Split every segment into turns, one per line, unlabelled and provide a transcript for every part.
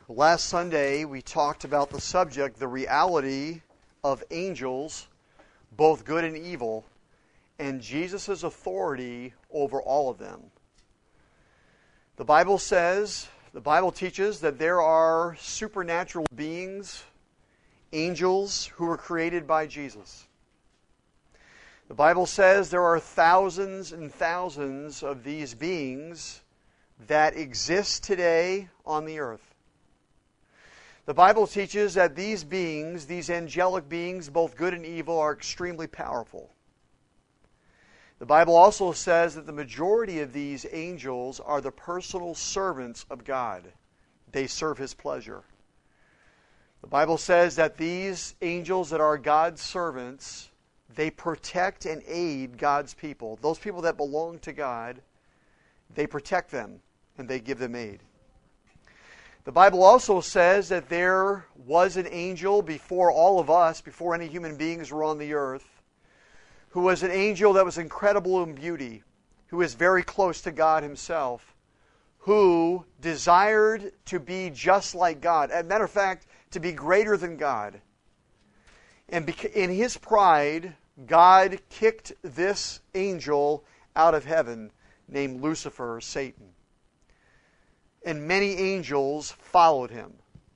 Last Sunday, we talked about the subject, the reality of angels, both good and evil, and Jesus' authority over all of them. The Bible teaches that there are supernatural beings, angels, who were created by Jesus. The Bible says there are thousands and thousands of these beings that exist today on the earth. The Bible teaches that these beings, these angelic beings, both good and evil, are extremely powerful. The Bible also says that the majority of these angels are the personal servants of God. They serve His pleasure. The Bible says that these angels that are God's servants, they protect and aid God's people. Those people that belong to God, they protect them and they give them aid. The Bible also says that there was an angel before all of us, before any human beings were on the earth, who was an angel that was incredible in beauty, who is very close to God Himself, who desired to be just like God. As a matter of fact, to be greater than God. And in his pride, God kicked this angel out of heaven, named Lucifer, Satan. And many angels followed him.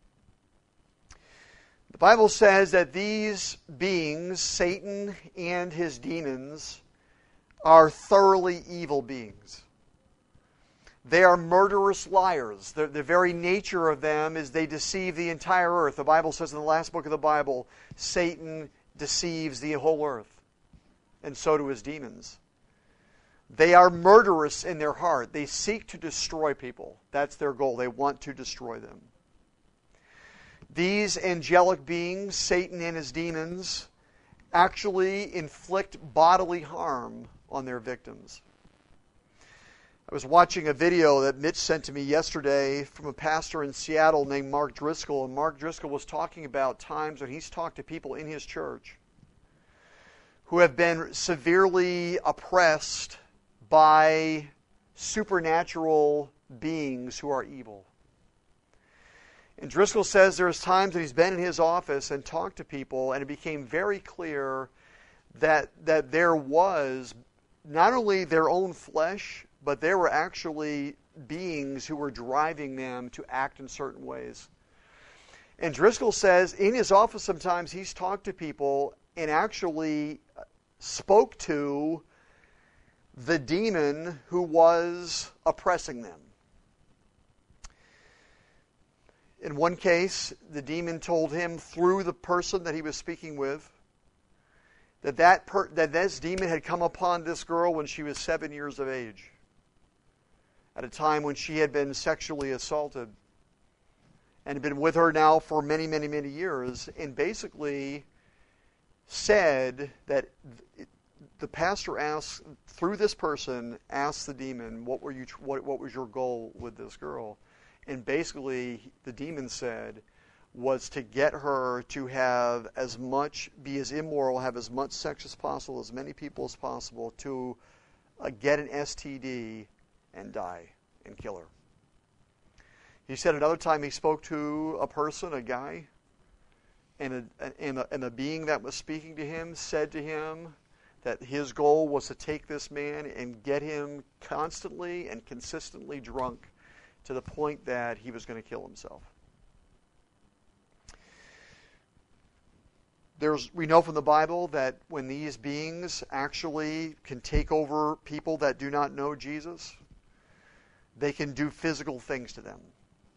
The Bible says that these beings, Satan and his demons, are thoroughly evil beings. They are murderous liars. The very nature of them is they deceive the entire earth. The Bible says in the last book of the Bible, Satan deceives the whole earth. And so do his demons. They are murderous in their heart. They seek to destroy people. That's their goal. They want to destroy them. These angelic beings, Satan and his demons, actually inflict bodily harm on their victims. I was watching a video that Mitch sent to me yesterday from a pastor in Seattle named Mark Driscoll, and Mark Driscoll was talking about times when he's talked to people in his church who have been severely oppressed by supernatural beings who are evil. And Driscoll says there's times that he's been in his office and talked to people, and it became very clear that there was not only their own flesh, but there were actually beings who were driving them to act in certain ways. And Driscoll says in his office sometimes he's talked to people and actually spoke to the demon who was oppressing them. In one case, the demon told him through the person that he was speaking with that this demon had come upon this girl when she was 7 years of age, at a time when she had been sexually assaulted, and had been with her now for many, many, many years, and basically said that the pastor asked, through this person, asked the demon, what was your goal with this girl? And basically, the demon said, was to get her to have as much, be as immoral, have as much sex as possible, as many people as possible, to get an STD and die and kill her. He said another time he spoke to a person, a guy, and a being that was speaking to him said to him that his goal was to take this man and get him constantly and consistently drunk to the point that he was going to kill himself. We know from the Bible that when these beings actually can take over people that do not know Jesus, they can do physical things to them.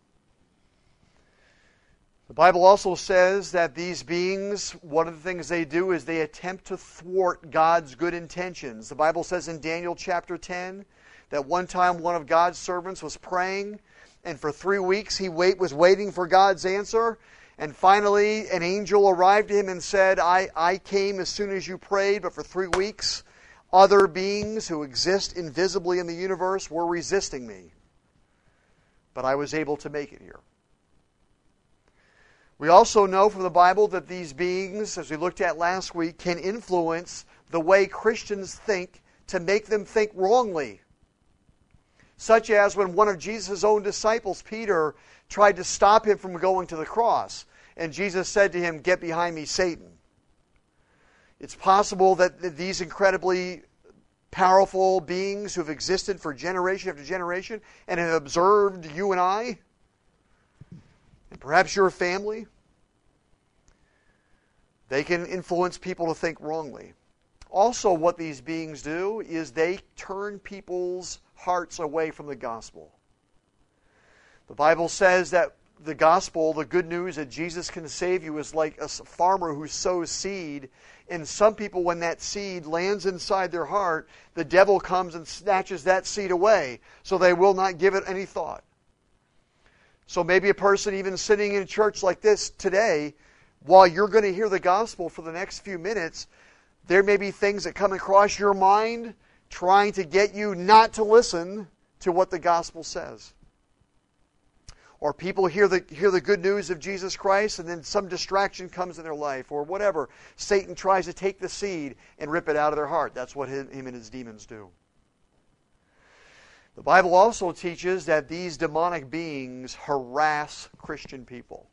The Bible also says that these beings, one of the things they do is they attempt to thwart God's good intentions. The Bible says in Daniel chapter 10 that one time one of God's servants was praying, and for 3 weeks he was waiting for God's answer, and finally an angel arrived to him and said, I came as soon as you prayed, but for 3 weeks other beings who exist invisibly in the universe were resisting me. But I was able to make it here. We also know from the Bible that these beings, as we looked at last week, can influence the way Christians think to make them think wrongly. Such as when one of Jesus' own disciples, Peter, tried to stop him from going to the cross. And Jesus said to him, "Get behind me, Satan." It's possible that these incredibly powerful beings who have existed for generation after generation and have observed you and I, and perhaps your family, they can influence people to think wrongly. Also, what these beings do is they turn people's hearts away from the gospel. The Bible says that the gospel, the good news that Jesus can save you, is like a farmer who sows seed. And some people, when that seed lands inside their heart, the devil comes and snatches that seed away, so they will not give it any thought. So maybe a person even sitting in a church like this today, while you're going to hear the gospel for the next few minutes, there may be things that come across your mind trying to get you not to listen to what the gospel says. Or people hear the good news of Jesus Christ and then some distraction comes in their life or whatever. Satan tries to take the seed and rip it out of their heart. That's what him and his demons do. The Bible also teaches that these demonic beings harass Christian people.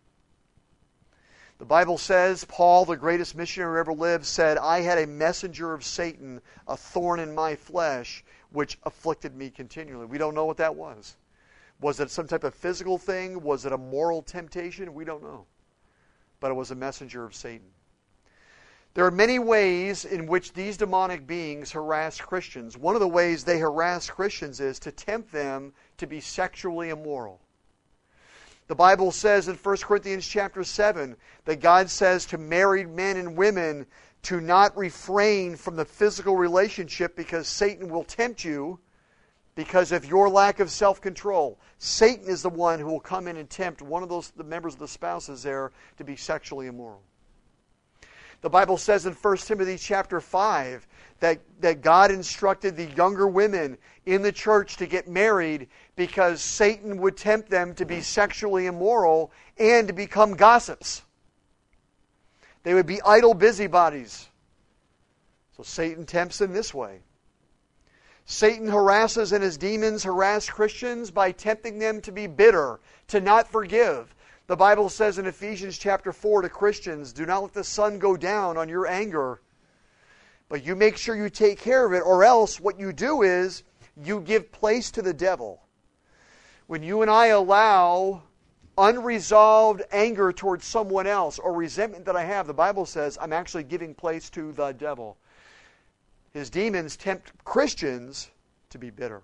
The Bible says, Paul, the greatest missionary who ever lived, said, "I had a messenger of Satan, a thorn in my flesh, which afflicted me continually." We don't know what that was. Was it some type of physical thing? Was it a moral temptation? We don't know. But it was a messenger of Satan. There are many ways in which these demonic beings harass Christians. One of the ways they harass Christians is to tempt them to be sexually immoral. The Bible says in 1 Corinthians chapter 7 that God says to married men and women to not refrain from the physical relationship because Satan will tempt you because of your lack of self-control. Satan is the one who will come in and tempt one of the members of the spouses there to be sexually immoral. The Bible says in 1 Timothy chapter 5 that God instructed the younger women in the church to get married because Satan would tempt them to be sexually immoral and to become gossips. They would be idle busybodies. So Satan tempts them this way. Satan harasses and his demons harass Christians by tempting them to be bitter, to not forgive. The Bible says in Ephesians chapter 4 to Christians, "Do not let the sun go down on your anger, but you make sure you take care of it, or else what you do is you give place to the devil." When you and I allow unresolved anger towards someone else or resentment that I have, the Bible says I'm actually giving place to the devil. His demons tempt Christians to be bitter.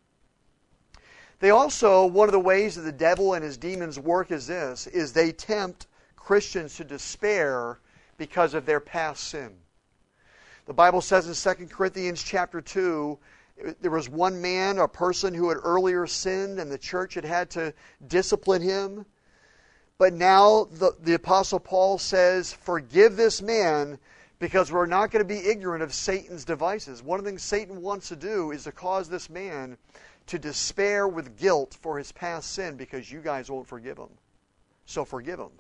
They also, one of the ways that the devil and his demons work is this, is they tempt Christians to despair because of their past sin. The Bible says in 2 Corinthians chapter 2, there was one man, a person who had earlier sinned, and the church had to discipline him. But now the Apostle Paul says, "Forgive this man, because we're not going to be ignorant of Satan's devices." One of the things Satan wants to do is to cause this man to despair with guilt for his past sin because you guys won't forgive him. So forgive him.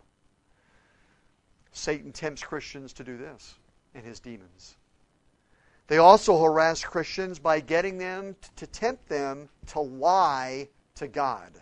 Satan tempts Christians to do this, and his demons. They also harass Christians by getting them to tempt them to lie to God.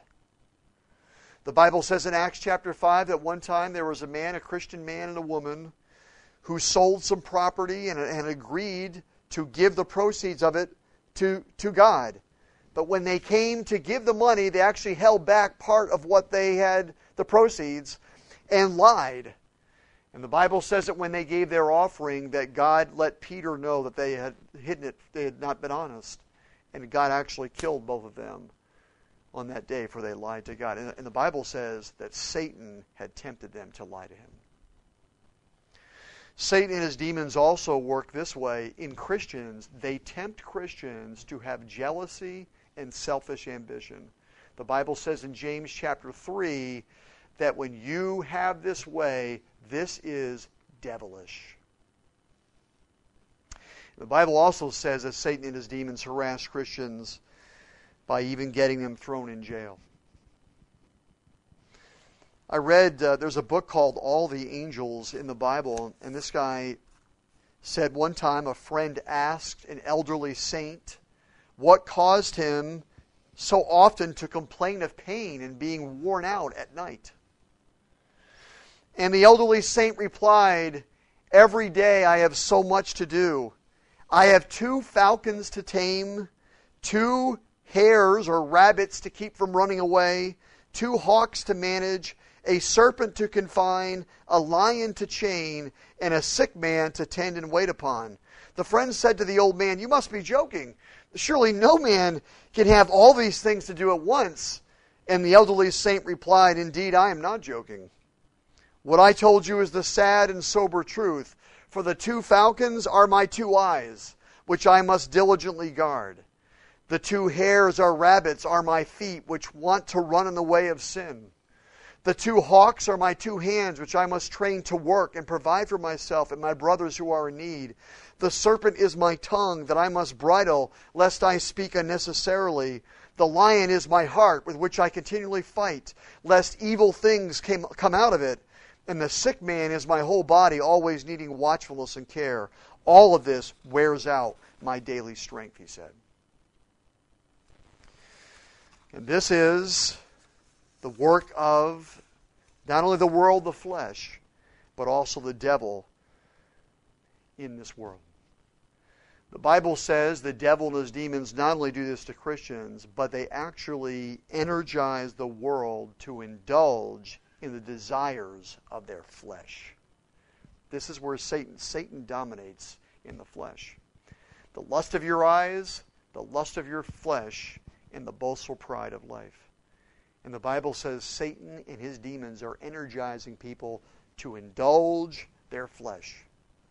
The Bible says in Acts chapter 5 that one time there was a man, a Christian man and a woman, who sold some property and agreed to give the proceeds of it to God. But when they came to give the money, they actually held back part of what they had, the proceeds, and lied. And the Bible says that when they gave their offering, that God let Peter know that they had hidden it, they had not been honest. And God actually killed both of them on that day, for they lied to God. And the Bible says that Satan had tempted them to lie to him. Satan and his demons also work this way in Christians. They tempt Christians to have jealousy and selfish ambition. The Bible says in James chapter 3 that when you have this way, this is devilish. The Bible also says that Satan and his demons harass Christians by even getting them thrown in jail. I read, there's a book called All the Angels in the Bible, and this guy said one time a friend asked an elderly saint what caused him so often to complain of pain and being worn out at night. And the elderly saint replied, "Every day I have so much to do. I have 2 falcons to tame, 2 hares or rabbits to keep from running away, 2 hawks to manage, a serpent to confine, a lion to chain, and a sick man to tend and wait upon." The friend said to the old man, "You must be joking. Surely no man can have all these things to do at once." And the elderly saint replied, "Indeed, I am not joking. What I told you is the sad and sober truth. For the 2 falcons are my 2 eyes, which I must diligently guard. The 2 hares or rabbits are my feet, which want to run in the way of sin. The 2 hawks are my 2 hands, which I must train to work and provide for myself and my brothers who are in need. The serpent is my tongue, that I must bridle, lest I speak unnecessarily. The lion is my heart, with which I continually fight, lest evil things come out of it. And the sick man is my whole body, always needing watchfulness and care. All of this wears out my daily strength," he said. And this is the work of not only the world, the flesh, but also the devil in this world. The Bible says the devil and his demons not only do this to Christians, but they actually energize the world to indulge in the desires of their flesh. This is where Satan dominates in the flesh. The lust of your eyes, the lust of your flesh, and the boastful pride of life. And the Bible says Satan and his demons are energizing people to indulge their flesh.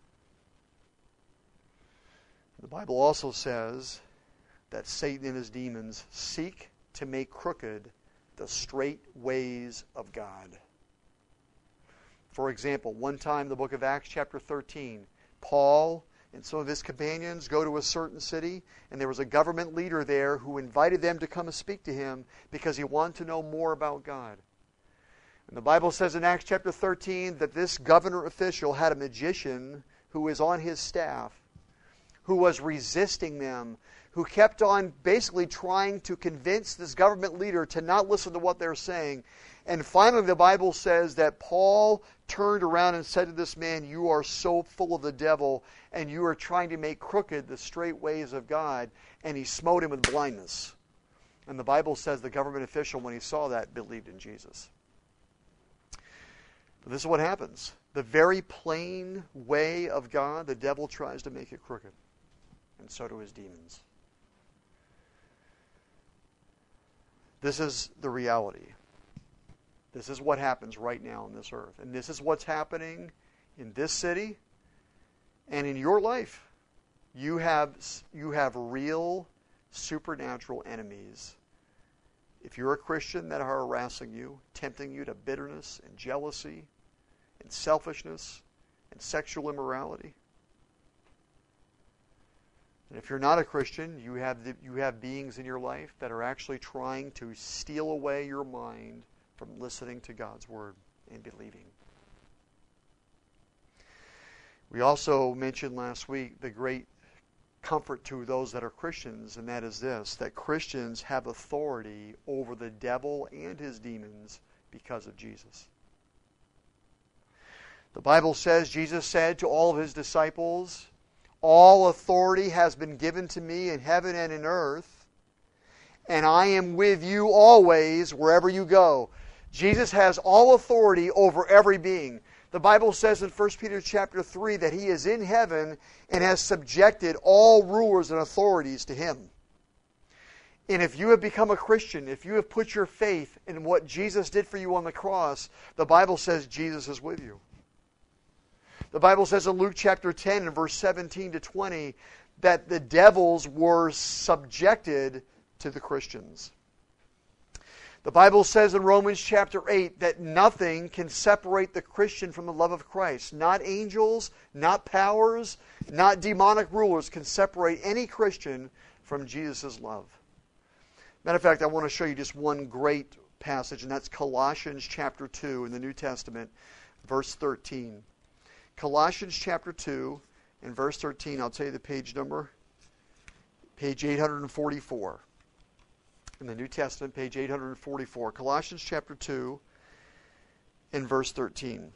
The Bible also says that Satan and his demons seek to make crooked the straight ways of God. For example, one time in the book of Acts chapter 13, Paul and some of his companions go to a certain city, and there was a government leader there who invited them to come and speak to him because he wanted to know more about God. And the Bible says in Acts chapter 13 that this governor official had a magician who was on his staff, who was resisting them, who kept on basically trying to convince this government leader to not listen to what they're saying. And finally the Bible says that Paul turned around and said to this man, "You are so full of the devil, and you are trying to make crooked the straight ways of God." And he smote him with blindness. And the Bible says the government official, when he saw that, believed in Jesus. But this is what happens. The very plain way of God, the devil tries to make it crooked. And so do his demons. This is the reality. This is what happens right now on this earth. And this is what's happening in this city and in your life. You have real supernatural enemies. If you're a Christian, that are harassing you, tempting you to bitterness and jealousy and selfishness and sexual immorality. And if you're not a Christian, you have beings in your life that are actually trying to steal away your mind from listening to God's Word and believing. We also mentioned last week the great comfort to those that are Christians, and that is this, that Christians have authority over the devil and his demons because of Jesus. The Bible says, Jesus said to all of his disciples, "All authority has been given to me in heaven and in earth, and I am with you always wherever you go." Jesus has all authority over every being. The Bible says in 1 Peter chapter 3 that he is in heaven and has subjected all rulers and authorities to him. And if you have become a Christian, if you have put your faith in what Jesus did for you on the cross, the Bible says Jesus is with you. The Bible says in Luke chapter 10 and verse 17 to 20 that the devils were subjected to the Christians. The Bible says in Romans chapter 8 that nothing can separate the Christian from the love of Christ. Not angels, not powers, not demonic rulers can separate any Christian from Jesus' love. Matter of fact, I want to show you just one great passage, and that's Colossians chapter 2 in the New Testament, verse 13. Colossians chapter 2 and verse 13, I'll tell you the page number, page 844. in the New Testament, page 844. Colossians chapter 2 and verse 13.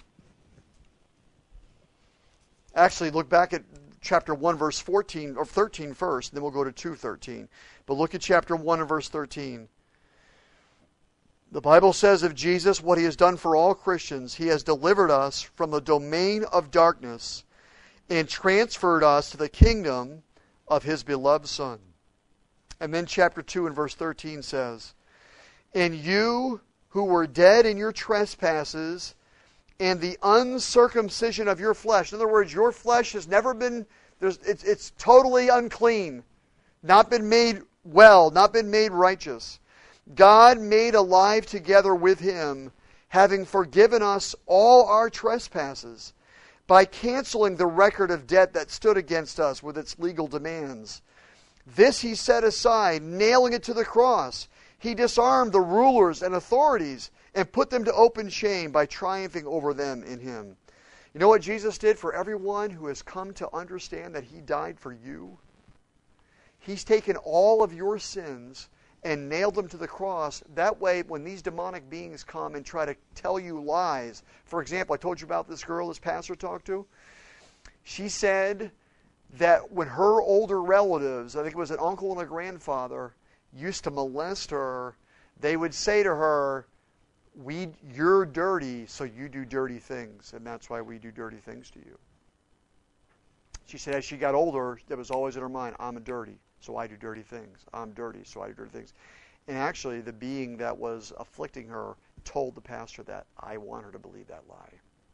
Actually, look back at chapter 1, verse 14, or 13 first, and then we'll go to 2:13. But look at chapter 1 and verse 13. The Bible says of Jesus, what he has done for all Christians, he has delivered us from the domain of darkness and transferred us to the kingdom of his beloved Son. And then chapter 2 and verse 13 says, and you who were dead in your trespasses and the uncircumcision of your flesh. In other words, your flesh has never been, it's totally unclean, not been made well, not been made righteous. God made alive together with him, having forgiven us all our trespasses, by canceling the record of debt that stood against us with its legal demands. This he set aside, nailing it to the cross. He disarmed the rulers and authorities and put them to open shame by triumphing over them in him. You know what Jesus did for everyone who has come to understand that he died for you? He's taken all of your sins and nailed them to the cross. That way, when these demonic beings come and try to tell you lies. For example, I told you about this girl this pastor talked to. She said that when her older relatives, I think it was an uncle and a grandfather, used to molest her, they would say to her, you're dirty, so you do dirty things, and that's why we do dirty things to you. She said as she got older, that was always in her mind, I'm dirty, so I do dirty things. I'm dirty, so I do dirty things. And actually, the being that was afflicting her told the pastor that. I want her to believe that lie.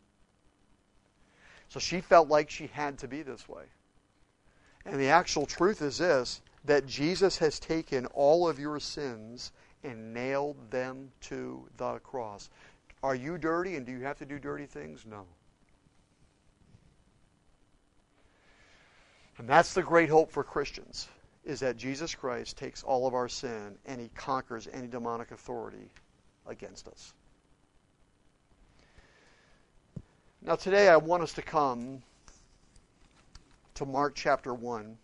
So she felt like she had to be this way. And the actual truth is this, that Jesus has taken all of your sins and nailed them to the cross. Are you dirty and do you have to do dirty things? No. And that's the great hope for Christians, is that Jesus Christ takes all of our sin and he conquers any demonic authority against us. Now today I want us to come to Mark chapter 1.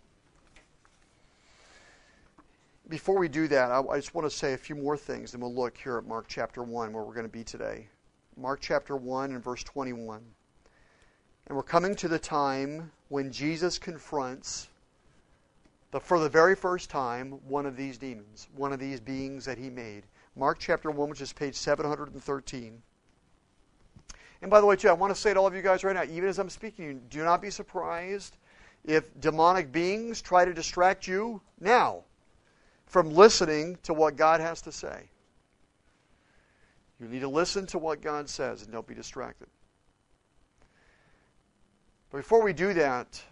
Before we do that, I just want to say a few more things, and we'll look here at Mark chapter 1, where we're going to be today. Mark chapter 1 and verse 21. And we're coming to the time when Jesus confronts, for the very first time, one of these demons, one of these beings that he made. Mark chapter 1, which is page 713. And by the way, too, I want to say to all of you guys right now, even as I'm speaking, do not be surprised if demonic beings try to distract you now from listening to what God has to say. You need to listen to what God says and don't be distracted. But before we do that,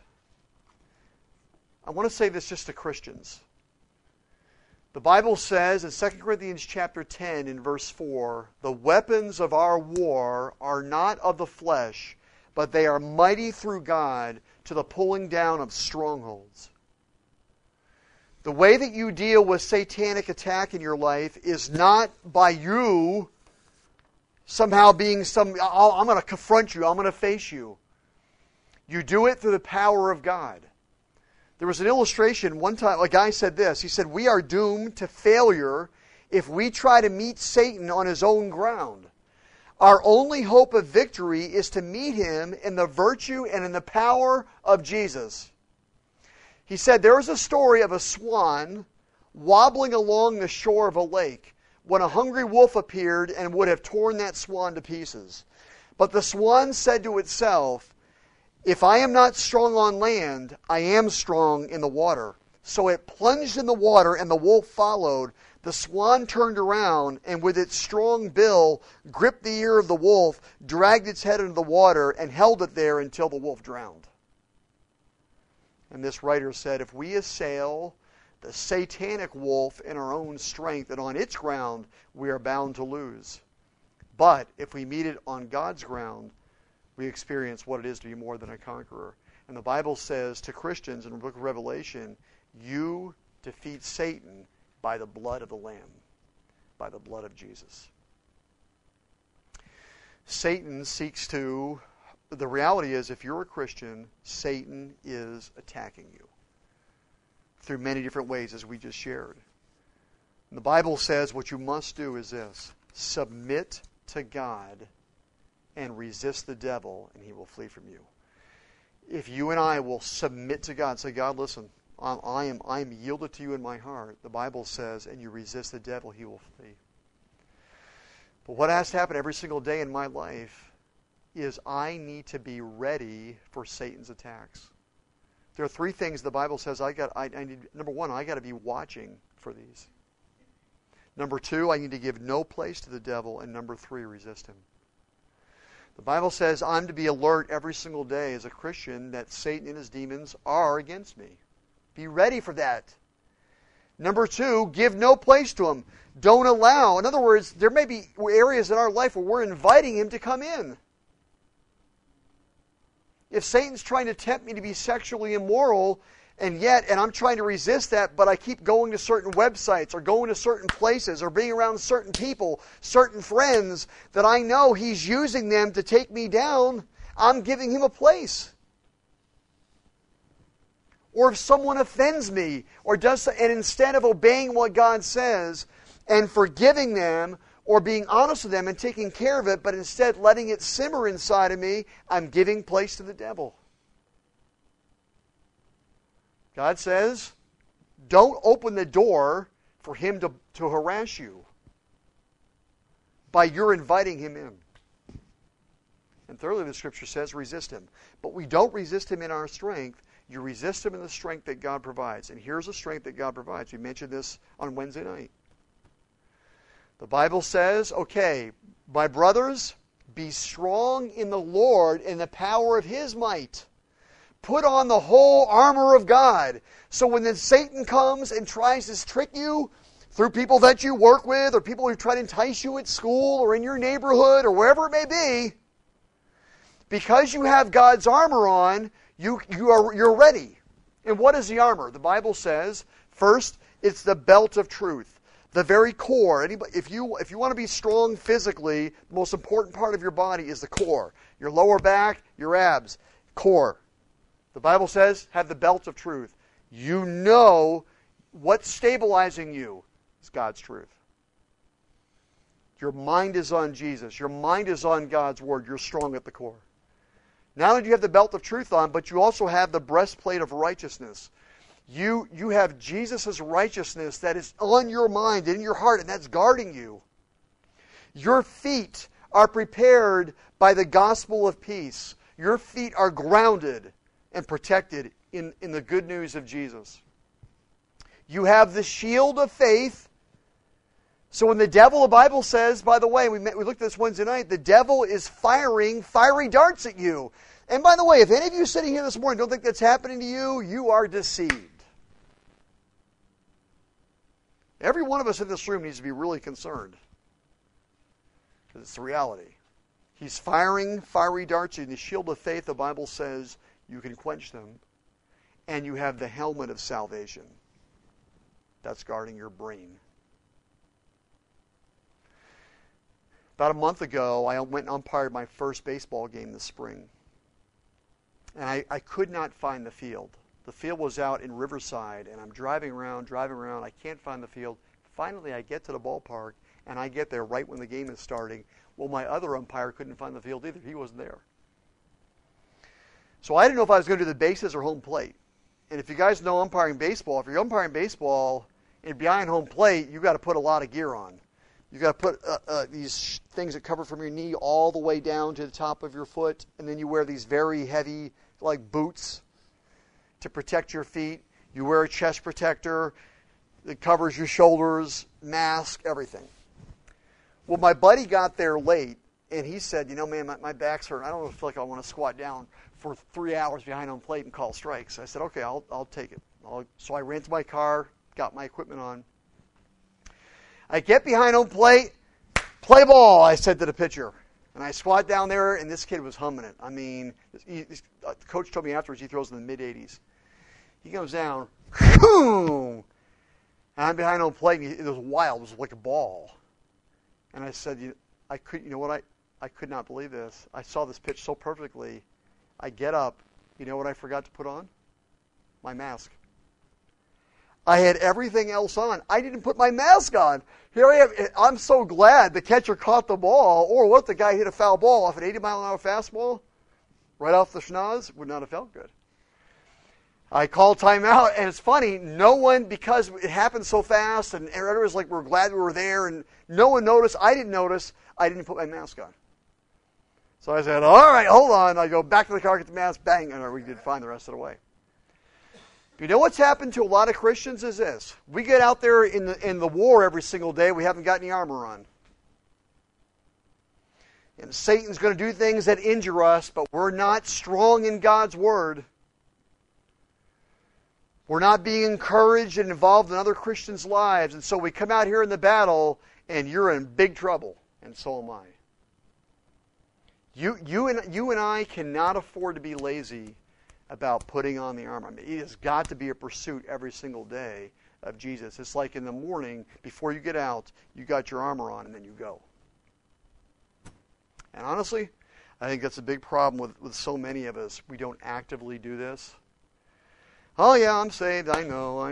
I want to say this just to Christians. The Bible says in 2 Corinthians chapter 10 in verse 4, the weapons of our war are not of the flesh, but they are mighty through God to the pulling down of strongholds. The way that you deal with satanic attack in your life is not by you somehow being I'm going to confront you, I'm going to face you. You do it through the power of God. There was an illustration one time, a guy said this. He said, we are doomed to failure if we try to meet Satan on his own ground. Our only hope of victory is to meet him in the virtue and in the power of Jesus. He said there was a story of a swan wobbling along the shore of a lake when a hungry wolf appeared and would have torn that swan to pieces. But the swan said to itself, if I am not strong on land, I am strong in the water. So it plunged in the water and the wolf followed. The swan turned around and with its strong bill gripped the ear of the wolf, dragged its head into the water, and held it there until the wolf drowned. And this writer said, if we assail the satanic wolf in our own strength and on its ground, we are bound to lose. But if we meet it on God's ground, we experience what it is to be more than a conqueror. And the Bible says to Christians in the book of Revelation, you defeat Satan by the blood of the Lamb, by the blood of Jesus. Satan seeks to... The reality is, if you're a Christian, Satan is attacking you through many different ways, as we just shared. And the Bible says what you must do is this: submit to God and resist the devil, and he will flee from you. If you and I will submit to God, say, God, listen, I am yielded to you in my heart. The Bible says, and you resist the devil, he will flee. But what has to happen every single day in my life is I need to be ready for Satan's attacks. There are three things the Bible says I need. Number one, I got to be watching for these. Number two, I need to give no place to the devil. And number three, resist him. The Bible says I'm to be alert every single day as a Christian that Satan and his demons are against me. Be ready for that. Number two, give no place to him. Don't allow. In other words, there may be areas in our life where we're inviting him to come in. If Satan's trying to tempt me to be sexually immoral, and I'm trying to resist that, but I keep going to certain websites or going to certain places or being around certain people, certain friends, that I know he's using them to take me down, I'm giving him a place. Or if someone offends me, and instead of obeying what God says and forgiving them or being honest with them and taking care of it, but instead letting it simmer inside of me, I'm giving place to the devil. God says, don't open the door for him to harass you by your inviting him in. And thirdly, the Scripture says, resist him. But we don't resist him in our strength. You resist him in the strength that God provides. And here's the strength that God provides. We mentioned this on Wednesday night. The Bible says, okay, my brothers, be strong in the Lord in the power of his might. Put on the whole armor of God. So when then Satan comes and tries to trick you through people that you work with or people who try to entice you at school or in your neighborhood or wherever it may be, because you have God's armor on, you're ready. And what is the armor? The Bible says, first, it's the belt of truth. The very core. If you want to be strong physically, the most important part of your body is the core. Your lower back, your abs. Core. The Bible says, have the belt of truth. You know what's stabilizing you is God's truth. Your mind is on Jesus. Your mind is on God's Word. You're strong at the core. Not only do you have the belt of truth on, but you also have the breastplate of righteousness. You have Jesus' righteousness that is on your mind and in your heart, and that's guarding you. Your feet are prepared by the gospel of peace. Your feet are grounded and protected in the good news of Jesus. You have the shield of faith. So when the devil, the Bible says, by the way, we looked at this Wednesday night, the devil is firing fiery darts at you. And by the way, if any of you sitting here this morning don't think that's happening to you, you are deceived. Every one of us in this room needs to be really concerned. Because it's the reality. He's firing fiery darts in the shield of faith. The Bible says you can quench them. And you have the helmet of salvation. That's guarding your brain. About a month ago, I went and umpired my first baseball game this spring. And I could not find the field. The field was out in Riverside, and I'm driving around. I can't find the field. Finally, I get to the ballpark, and I get there right when the game is starting. Well, my other umpire couldn't find the field either. He wasn't there. So I didn't know if I was going to do the bases or home plate. And if you guys know umpiring baseball, if you're umpiring baseball and behind home plate, you've got to put a lot of gear on. You've got to put these things that cover from your knee all the way down to the top of your foot, and then you wear these very heavy, like boots, to protect your feet. You wear a chest protector that covers your shoulders, mask, everything. Well, my buddy got there late, and he said, you know, man, my back's hurt. I don't feel like I want to squat down for 3 hours behind home plate and call strikes. I said, okay, I'll take it. So I ran to my car, got my equipment on. I get behind home plate, play ball, I said to the pitcher. And I squat down there, and this kid was humming it. I mean, the coach told me afterwards he throws in the mid-80s. He goes down, boom! And I'm behind home plate, and it was wild. It was like a ball. And I said, I could not believe this. I saw this pitch so perfectly. I get up. You know what I forgot to put on? My mask. I had everything else on. I didn't put my mask on. Here I am. I'm so glad the catcher caught the ball. Or what if the guy hit a foul ball off an 80-mile-an-hour fastball? Right off the schnoz? Would not have felt good. I called timeout, and it's funny, no one, because it happened so fast, and everyone was like, we're glad we were there, and no one noticed. I didn't notice. I didn't put my mask on. So I said, all right, hold on. I go back to the car, get the mask, bang, and we did fine the rest of the way. You know what's happened to a lot of Christians is this. We get out there in the war every single day. We haven't got any armor on. And Satan's going to do things that injure us, but we're not strong in God's Word. We're not being encouraged and involved in other Christians' lives. And so we come out here in the battle, and you're in big trouble. And so am I. You and I cannot afford to be lazy about putting on the armor. I mean, it has got to be a pursuit every single day of Jesus. It's like in the morning, before you get out, you got your armor on, and then you go. And honestly, I think that's a big problem with so many of us. We don't actively do this. Oh yeah, I'm saved. I know.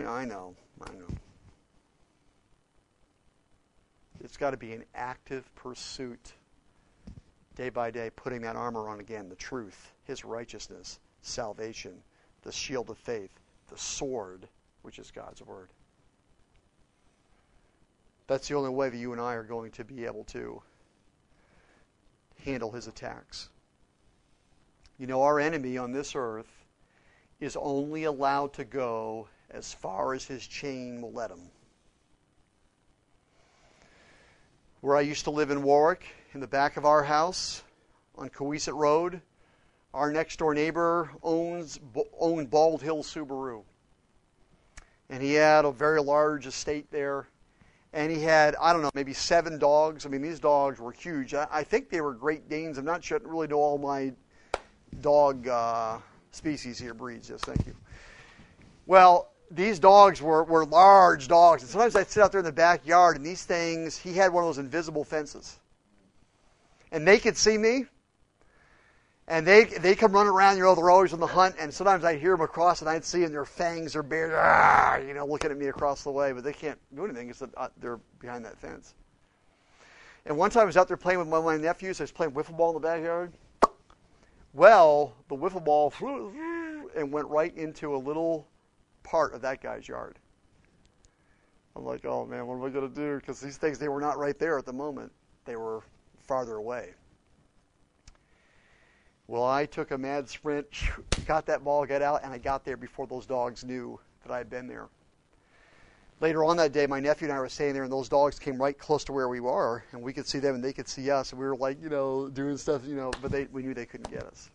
It's got to be an active pursuit, day by day, putting that armor on again, the truth, His righteousness, salvation, the shield of faith, the sword, which is God's Word. That's the only way that you and I are going to be able to handle His attacks. You know, our enemy on this earth is only allowed to go as far as his chain will let him. Where I used to live in Warwick, in the back of our house on Coesit Road, our next door neighbor owned Bald Hill Subaru. And he had a very large estate there. And he had, I don't know, maybe 7 dogs. I mean, these dogs were huge. I think they were Great Danes. I'm not sure, I don't really know all my dog species here, breeds. Yes, thank you. Well, these dogs were large dogs. And sometimes I'd sit out there in the backyard, and these things, he had one of those invisible fences. And they could see me. And they come running around, they're always on the hunt, and sometimes I'd hear them across, and I'd see them, their fangs are bare, looking at me across the way, but they can't do anything because they're behind that fence. And one time I was out there playing with one of my nephews. I was playing wiffle ball in the backyard. Well, the wiffle ball flew and went right into a little part of that guy's yard. I'm like, oh man, what am I going to do? Because these things, they were not right there at the moment. They were farther away. Well, I took a mad sprint, got that ball, got out, and I got there before those dogs knew that I had been there. Later on that day, my nephew and I were staying there, and those dogs came right close to where we were, and we could see them, and they could see us, and we were like, doing stuff, but we knew they couldn't get us.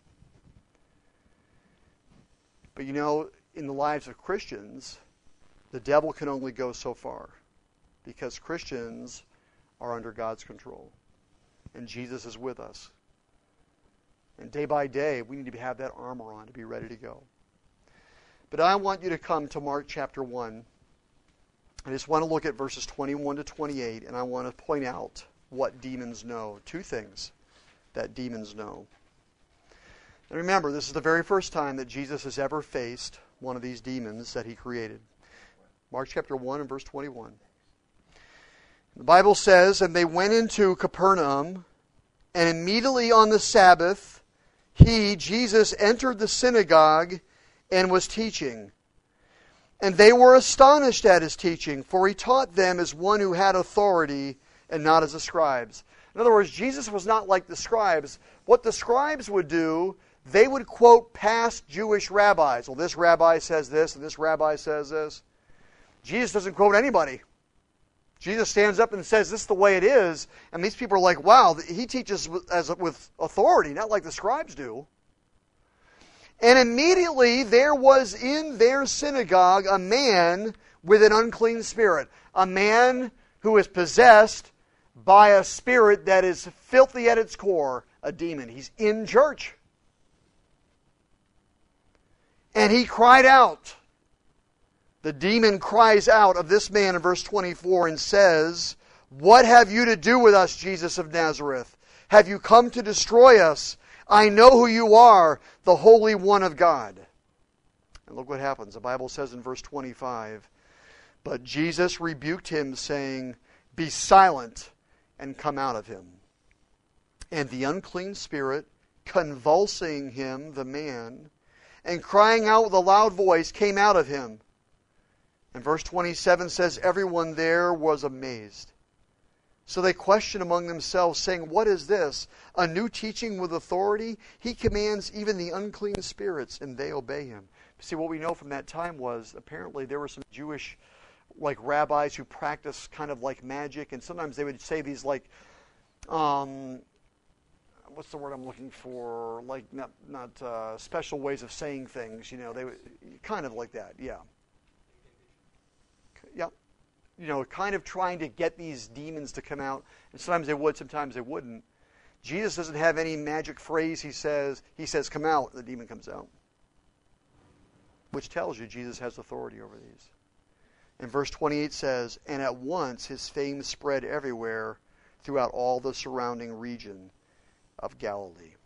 But in the lives of Christians, the devil can only go so far, because Christians are under God's control, and Jesus is with us. And day by day, we need to have that armor on to be ready to go. But I want you to come to Mark chapter 1. I just want to look at verses 21 to 28, and I want to point out what demons know. 2 things that demons know. And remember, this is the very first time that Jesus has ever faced one of these demons that He created. Mark chapter 1 and verse 21. The Bible says, "And they went into Capernaum, and immediately on the Sabbath, He, Jesus, entered the synagogue and was teaching. And they were astonished at His teaching, for He taught them as one who had authority and not as the scribes." In other words, Jesus was not like the scribes. What the scribes would do, they would quote past Jewish rabbis. Well, this rabbi says this, and this rabbi says this. Jesus doesn't quote anybody. Jesus stands up and says, this is the way it is. And these people are like, wow, He teaches with authority, not like the scribes do. And immediately there was in their synagogue a man with an unclean spirit. A man who is possessed by a spirit that is filthy at its core, a demon. He's in church. And he cried out. The demon cries out of this man in verse 24 and says, "What have you to do with us, Jesus of Nazareth? Have you come to destroy us? I know who you are, the Holy One of God." And look what happens. The Bible says in verse 25, But Jesus rebuked him, saying, Be silent, and come out of him. And the unclean spirit, convulsing him, the man, and crying out with a loud voice, came out of him. And verse 27 says, Everyone there was amazed. So they questioned among themselves, saying, What is this? A new teaching with authority? He commands even the unclean spirits, and they obey him. See, what we know from that time was, apparently there were some Jewish rabbis who practiced kind of like magic, and sometimes they would say these what's the word I'm looking for? Not special ways of saying things. They would kind of like that. Yeah. Kind of trying to get these demons to come out. And sometimes they would, sometimes they wouldn't. Jesus doesn't have any magic phrase. He says, come out, and the demon comes out. Which tells you Jesus has authority over these. And verse 28 says, And at once his fame spread everywhere throughout all the surrounding region of Galilee.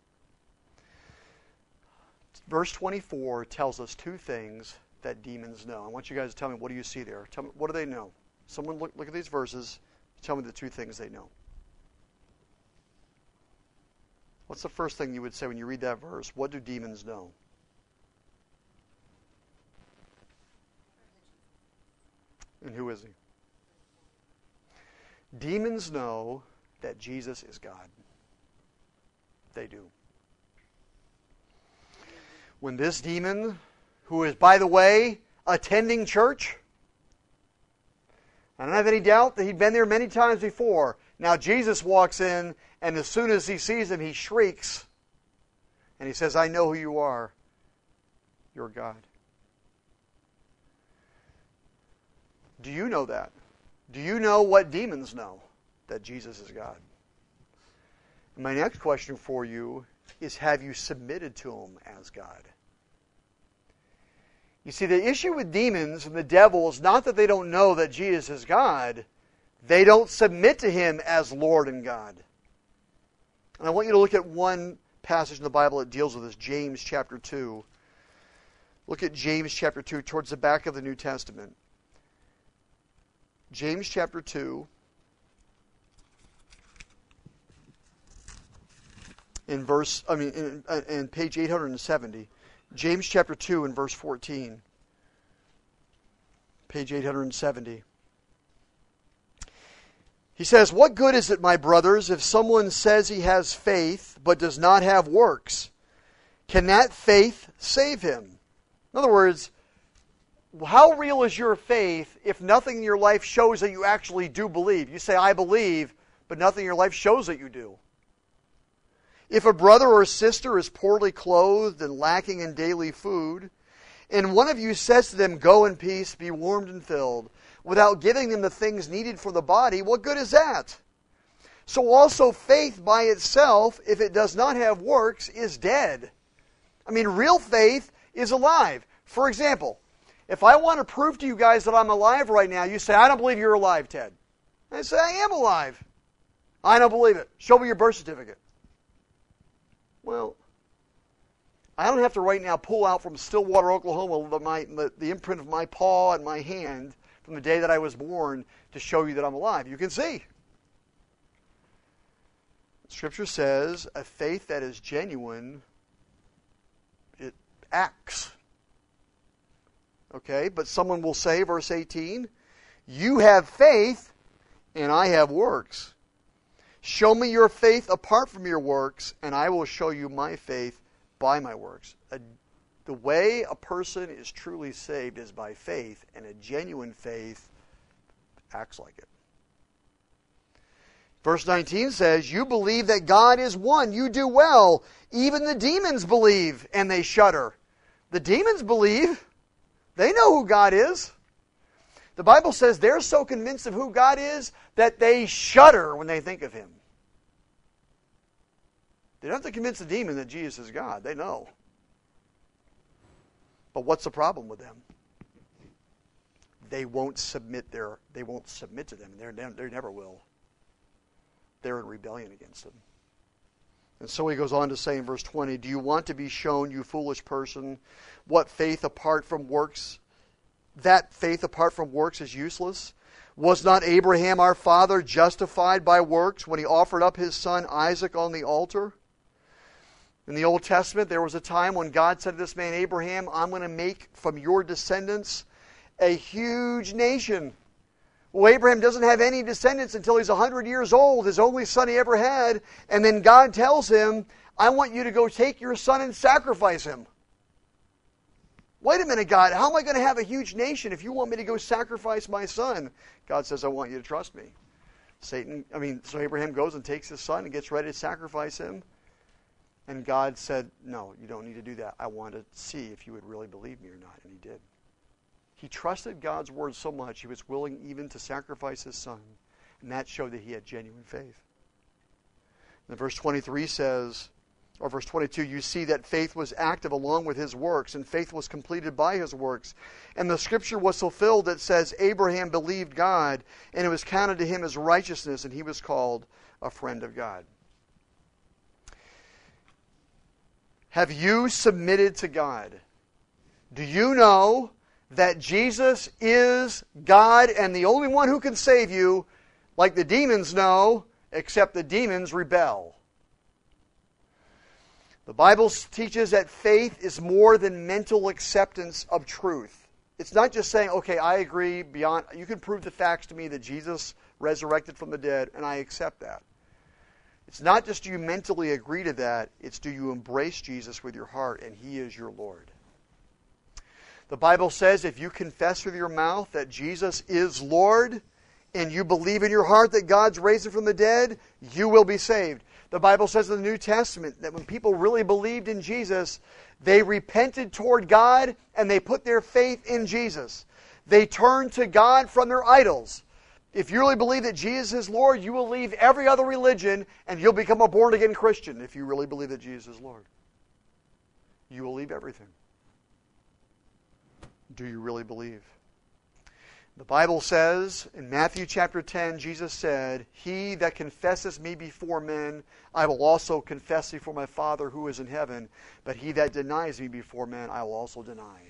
Verse 24 tells us two things that demons know. I want you guys to tell me, what do you see there? Tell me, what do they know? Someone look at these verses. Tell me the two things they know. What's the first thing you would say when you read that verse? What do demons know? And who is he? Demons know that Jesus is God. They do. When this demon, who is, by the way, attending church, I don't have any doubt that he'd been there many times before. Now Jesus walks in, and as soon as he sees him, he shrieks. And he says, I know who you are. You're God. Do you know that? Do you know what demons know? That Jesus is God. And my next question for you is, have you submitted to him as God? You see, the issue with demons and the devil is not that they don't know that Jesus is God. They don't submit to him as Lord and God. And I want you to look at one passage in the Bible that deals with this, James chapter 2. Look at James chapter 2 towards the back of the New Testament. James chapter 2. In page 870. James chapter 2 and verse 14. Page 870. He says, What good is it, my brothers, if someone says he has faith but does not have works? Can that faith save him? In other words, how real is your faith if nothing in your life shows that you actually do believe? You say, I believe, but nothing in your life shows that you do. If a brother or sister is poorly clothed and lacking in daily food, and one of you says to them, Go in peace, be warmed and filled, without giving them the things needed for the body, what good is that? So also faith by itself, if it does not have works, is dead. Real faith is alive. For example, if I want to prove to you guys that I'm alive right now, you say, I don't believe you're alive, Ted. I say, I am alive. I don't believe it. Show me your birth certificate. Well, I don't have to right now pull out from Stillwater, Oklahoma, the imprint of my paw and my hand from the day that I was born to show you that I'm alive. You can see. Scripture says a faith that is genuine, it acts. Okay, but someone will say, verse 18, You have faith and I have works. Show me your faith apart from your works, and I will show you my faith by my works. The way a person is truly saved is by faith, and a genuine faith acts like it. Verse 19 says, You believe that God is one. You do well. Even the demons believe, and they shudder. The demons believe. They know who God is. The Bible says they're so convinced of who God is that they shudder when they think of him. They don't have to convince the demon that Jesus is God. They know. But what's the problem with them? They won't submit to them. They never will. They're in rebellion against him. And so he goes on to say in verse 20, Do you want to be shown, you foolish person, what faith apart from works that faith apart from works is useless? Was not Abraham our father justified by works when he offered up his son Isaac on the altar? In the Old Testament, there was a time when God said to this man Abraham, I'm going to make from your descendants a huge nation. Well, Abraham doesn't have any descendants until he's 100 years old, his only son he ever had. And then God tells him, I want you to go take your son and sacrifice him. Wait a minute, God, how am I going to have a huge nation if you want me to go sacrifice my son? God says, I want you to trust me. So Abraham goes and takes his son and gets ready to sacrifice him. And God said, no, you don't need to do that. I want to see if you would really believe me or not. And he did. He trusted God's word so much, he was willing even to sacrifice his son. And that showed that he had genuine faith. And verse 23 says, or verse 22, you see that faith was active along with his works, and faith was completed by his works. And the scripture was fulfilled that says, Abraham believed God, and it was counted to him as righteousness, and he was called a friend of God. Have you submitted to God? Do you know that Jesus is God and the only one who can save you, like the demons know, except the demons rebel? The Bible teaches that faith is more than mental acceptance of truth. It's not just saying, okay, I agree beyond, you can prove the facts to me that Jesus resurrected from the dead, and I accept that. It's not just do you mentally agree to that, it's do you embrace Jesus with your heart and he is your Lord. The Bible says if you confess with your mouth that Jesus is Lord and you believe in your heart that God's raised him from the dead, you will be saved. The Bible says in the New Testament that when people really believed in Jesus, they repented toward God and they put their faith in Jesus. They turned to God from their idols. If you really believe that Jesus is Lord, you will leave every other religion and you'll become a born-again Christian if you really believe that Jesus is Lord. You will leave everything. Do you really believe? The Bible says in Matthew chapter 10, Jesus said, he that confesseth me before men, I will also confess before my Father who is in heaven. But he that denies me before men, I will also deny.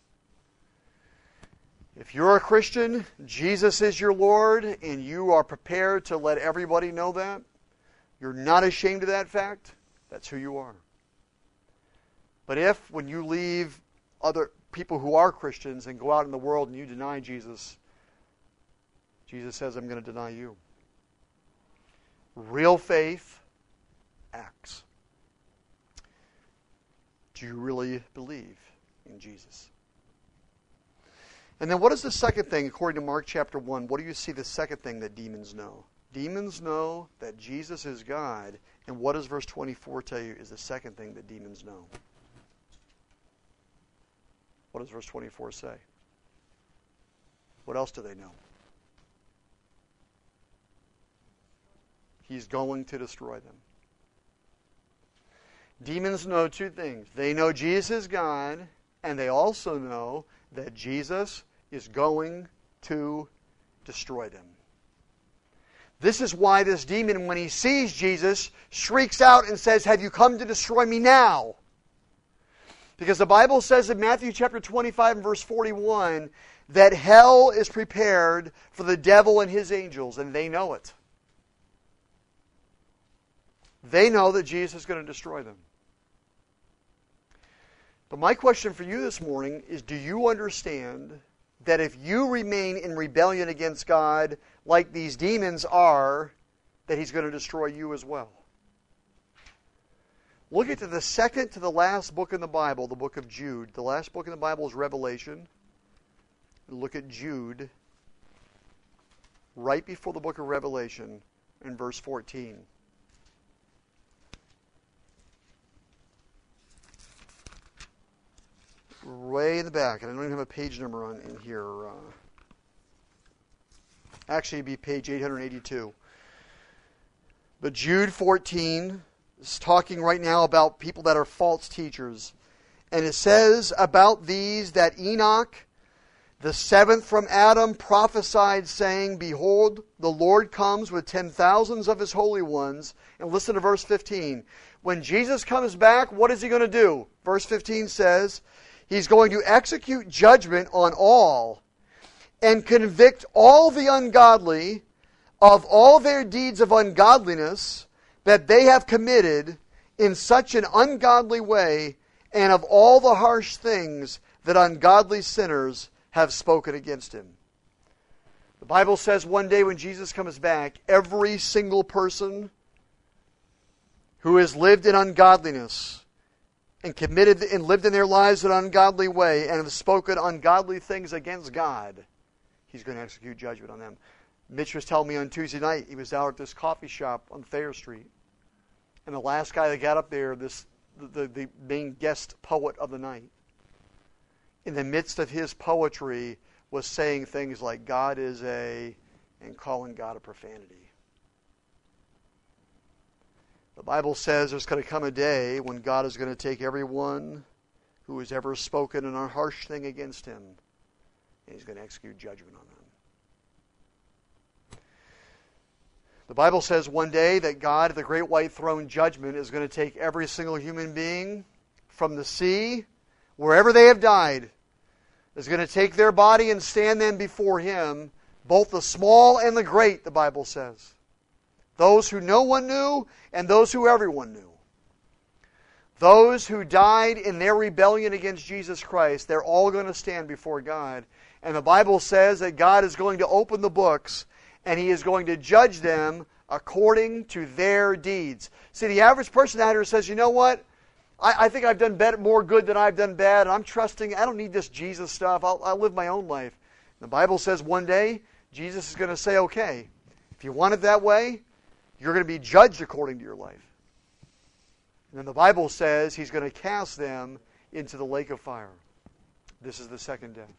If you're a Christian, Jesus is your Lord, and you are prepared to let everybody know that, you're not ashamed of that fact, that's who you are. But if, when you leave other people who are Christians and go out in the world and you deny Jesus, Jesus says, I'm going to deny you. Real faith acts. Do you really believe in Jesus? And then what is the second thing, according to Mark chapter 1? What do you see the second thing that demons know? Demons know that Jesus is God. And what does verse 24 tell you is the second thing that demons know? What does verse 24 say? What else do they know? He's going to destroy them. Demons know two things. They know Jesus is God, and they also know that Jesus is going to destroy them. This is why this demon, when he sees Jesus, shrieks out and says, have you come to destroy me now? Because the Bible says in Matthew chapter 25 and verse 41 that hell is prepared for the devil and his angels, and they know it. They know that Jesus is going to destroy them. But my question for you this morning is, do you understand that if you remain in rebellion against God like these demons are, that he's going to destroy you as well? Look at the second to the last book in the Bible, the book of Jude. The last book in the Bible is Revelation. Look at Jude, right before the book of Revelation, in verse 14. Way in the back, and I don't even have a page number on in here. Actually, it'd be page 882. But Jude 14 is talking right now about people that are false teachers. And it says about these that Enoch, the seventh from Adam, prophesied, saying, behold, the Lord comes with 10,000s of his holy ones. And listen to verse 15. When Jesus comes back, what is he going to do? Verse 15 says, he's going to execute judgment on all, and convict all the ungodly of all their deeds of ungodliness that they have committed in such an ungodly way, and of all the harsh things that ungodly sinners have spoken against him. The Bible says one day when Jesus comes back, every single person who has lived in ungodliness and committed and lived in their lives in an ungodly way and have spoken ungodly things against God, He's going to execute judgment on them. Mitch was telling me on Tuesday night, he was out at this coffee shop on Thayer Street. And the last guy that got up there, the main guest poet of the night, in the midst of his poetry, was saying things like, God is and calling God a profanity. The Bible says there's going to come a day when God is going to take everyone who has ever spoken an harsh thing against him, and He's going to execute judgment on them. The Bible says one day that God, at the great white throne judgment, is going to take every single human being from the sea, wherever they have died, is going to take their body and stand them before Him, both the small and the great, the Bible says. Those who no one knew and those who everyone knew. Those who died in their rebellion against Jesus Christ, they're all going to stand before God. And the Bible says that God is going to open the books and He is going to judge them according to their deeds. See, the average person out here says, you know what? I think I've done more good than I've done bad. And I'm trusting, I don't need this Jesus stuff. I'll live my own life. The Bible says one day, Jesus is going to say, okay, if you want it that way, you're going to be judged according to your life. And then the Bible says He's going to cast them into the lake of fire. This is the second death.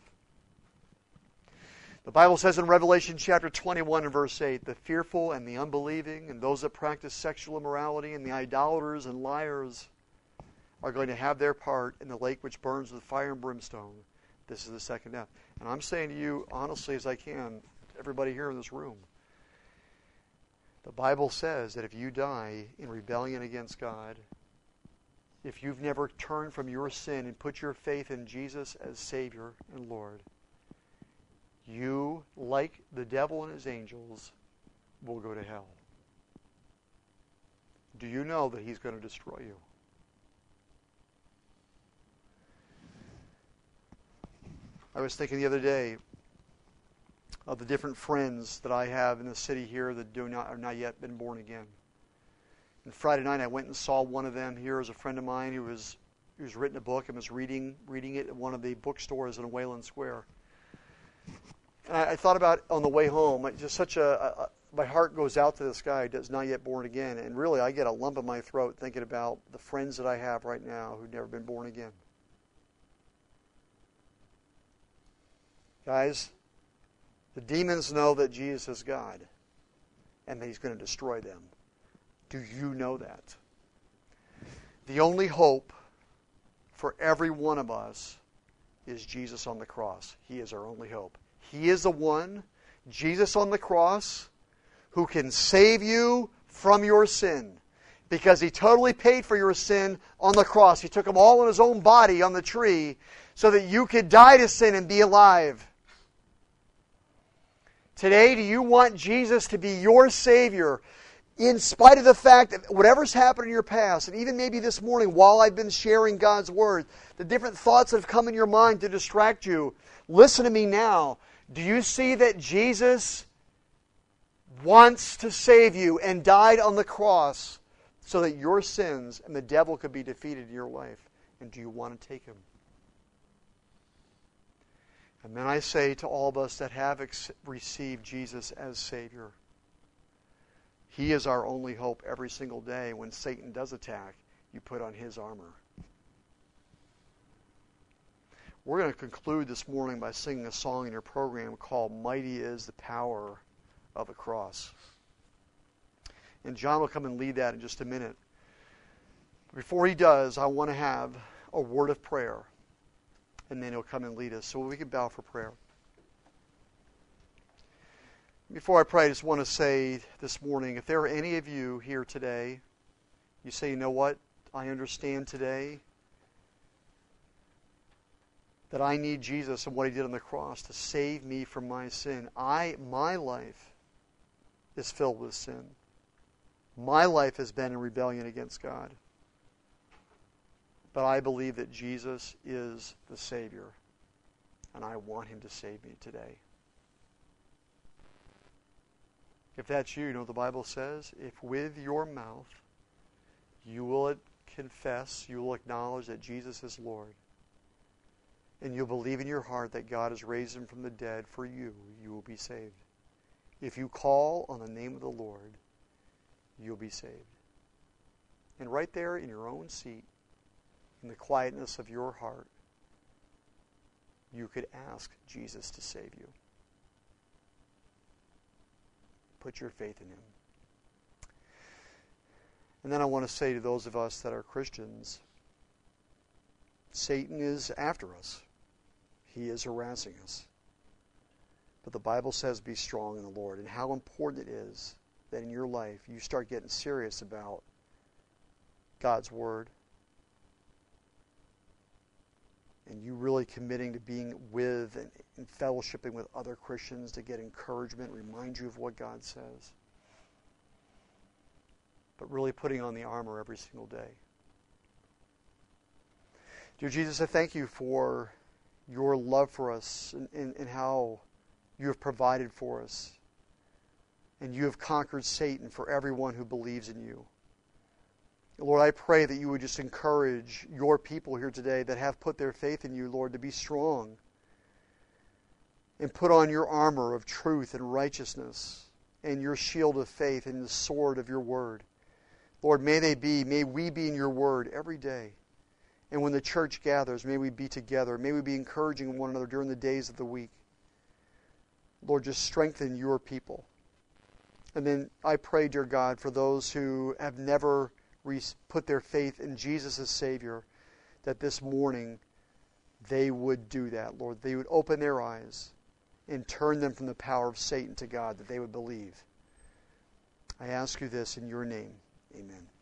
The Bible says in Revelation chapter 21 and verse 8, the fearful and the unbelieving and those that practice sexual immorality and the idolaters and liars are going to have their part in the lake which burns with fire and brimstone. This is the second death. And I'm saying to you, honestly as I can, everybody here in this room, the Bible says that if you die in rebellion against God, if you've never turned from your sin and put your faith in Jesus as Savior and Lord, you, like the devil and his angels, will go to hell. Do you know that He's going to destroy you? I was thinking the other day of the different friends that I have in the city here that are not yet been born again. And Friday night I went and saw one of them here as a friend of mine who's written a book and was reading it at one of the bookstores in Wayland Square. And I thought about it on the way home. Just my heart goes out to this guy that's not yet born again. And really, I get a lump in my throat thinking about the friends that I have right now who've never been born again. Guys, the demons know that Jesus is God and that He's going to destroy them. Do you know that? The only hope for every one of us is Jesus on the cross. He is our only hope. He is the one, Jesus on the cross, who can save you from your sin. Because He totally paid for your sin on the cross. He took them all in His own body on the tree so that you could die to sin and be alive. Today, do you want Jesus to be your Savior in spite of the fact that whatever's happened in your past, and even maybe this morning while I've been sharing God's Word, the different thoughts that have come in your mind to distract you, listen to me now. Do you see that Jesus wants to save you and died on the cross so that your sins and the devil could be defeated in your life? And do you want to take Him? And then I say to all of us that have received Jesus as Savior, He is our only hope every single day. When Satan does attack, you put on his armor. We're going to conclude this morning by singing a song in your program called Mighty is the Power of the Cross. And John will come and lead that in just a minute. Before he does, I want to have a word of prayer. And then he'll come and lead us. So we can bow for prayer. Before I pray, I just want to say this morning, if there are any of you here today, you say, you know what, I understand today that I need Jesus and what He did on the cross to save me from my sin. My life is filled with sin. My life has been in rebellion against God. But I believe that Jesus is the Savior, and I want Him to save me today. If that's you, you know what the Bible says? If with your mouth you will confess, you will acknowledge that Jesus is Lord, and you'll believe in your heart that God has raised Him from the dead for you, you will be saved. If you call on the name of the Lord, you'll be saved. And right there in your own seat, in the quietness of your heart, you could ask Jesus to save you. Put your faith in Him. And then I want to say to those of us that are Christians, Satan is after us. He is harassing us. But the Bible says be strong in the Lord. And how important it is that in your life you start getting serious about God's Word. And you really committing to being with and fellowshipping with other Christians to get encouragement, remind you of what God says. But really putting on the armor every single day. Dear Jesus, I thank you for your love for us and how you have provided for us. And you have conquered Satan for everyone who believes in you. Lord, I pray that you would just encourage your people here today that have put their faith in you, Lord, to be strong and put on your armor of truth and righteousness and your shield of faith and the sword of your word. Lord, may we be in your word every day. And when the church gathers, may we be together. May we be encouraging one another during the days of the week. Lord, just strengthen your people. And then I pray, dear God, for those who have never put their faith in Jesus as Savior, that this morning they would do that, Lord. They would open their eyes and turn them from the power of Satan to God, that they would believe. I ask you this in your name. Amen.